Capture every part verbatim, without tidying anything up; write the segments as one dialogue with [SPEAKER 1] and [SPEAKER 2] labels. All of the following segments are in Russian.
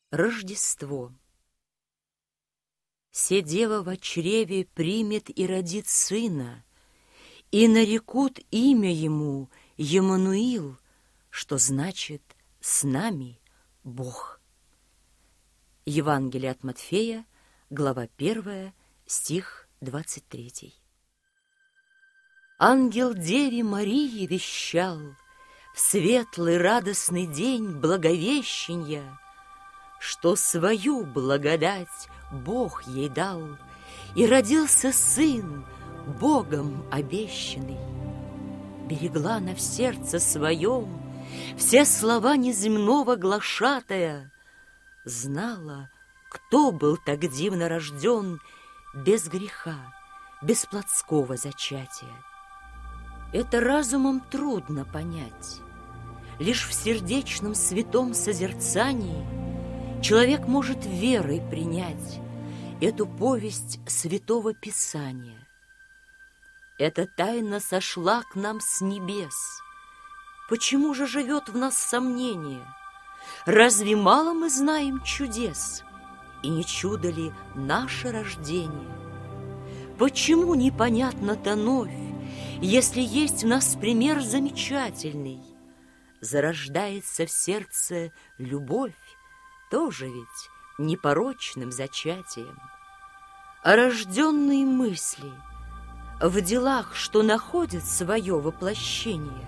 [SPEAKER 1] Рождество. Се дева во чреве примет и родит сына, и нарекут имя ему Емануил, что значит «с нами Бог». Евангелие от Матфея, глава первая, стих двадцать третий. Ангел Деве Марии вещал в светлый радостный день Благовещения, что свою благодать Бог ей дал, и родился Сын, Богом обещанный. Берегла она в сердце своем все слова неземного глашатая, знала, кто был так дивно рожден без греха, без плотского зачатия. Это разумом трудно понять. Лишь в сердечном святом созерцании человек может верой принять эту повесть Святого Писания. Эта тайна сошла к нам с небес. Почему же живет в нас сомнение? Разве мало мы знаем чудес? И не чудо ли наше рождение? Почему непонятно-то новь, если есть в нас пример замечательный? Зарождается в сердце любовь, тоже ведь непорочным зачатием. А рожденные мысли в делах, что находят свое воплощение,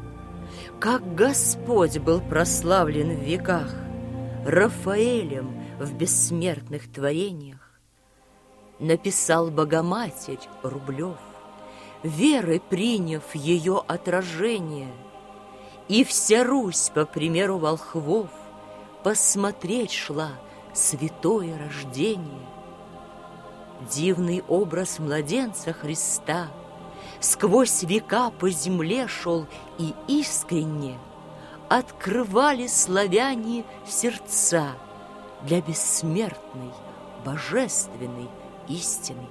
[SPEAKER 1] как Господь был прославлен в веках Рафаэлем в бессмертных творениях, написал Богоматерь Рублев, верой приняв ее отражение, и вся Русь, по примеру волхвов, посмотреть шла святое рождение. Дивный образ младенца Христа сквозь века по земле шел, и искренне открывали славяне сердца для бессмертной, божественной истины.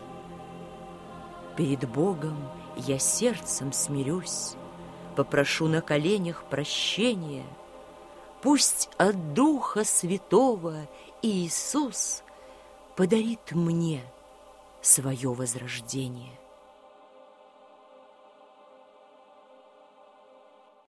[SPEAKER 1] Перед Богом я сердцем смирюсь, попрошу на коленях прощения. Пусть от Духа Святого Иисус подарит мне свое возрождение.